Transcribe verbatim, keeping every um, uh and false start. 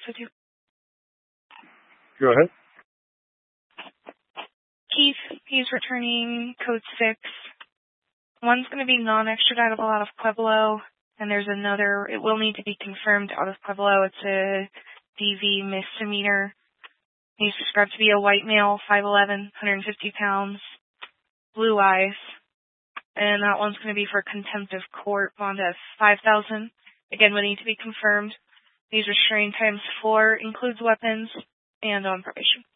with you? Go ahead. Keith, he's returning code six. One's going to be non-extraditable out of Pueblo, and there's another, it will need to be confirmed out of Pueblo. It's a D V misdemeanor. He's described to be a white male, five eleven, one hundred fifty pounds, blue eyes. And that one's going to be for contempt of court, bond of five thousand dollars. Again, would need to be confirmed. These restraint times four includes weapons and on probation.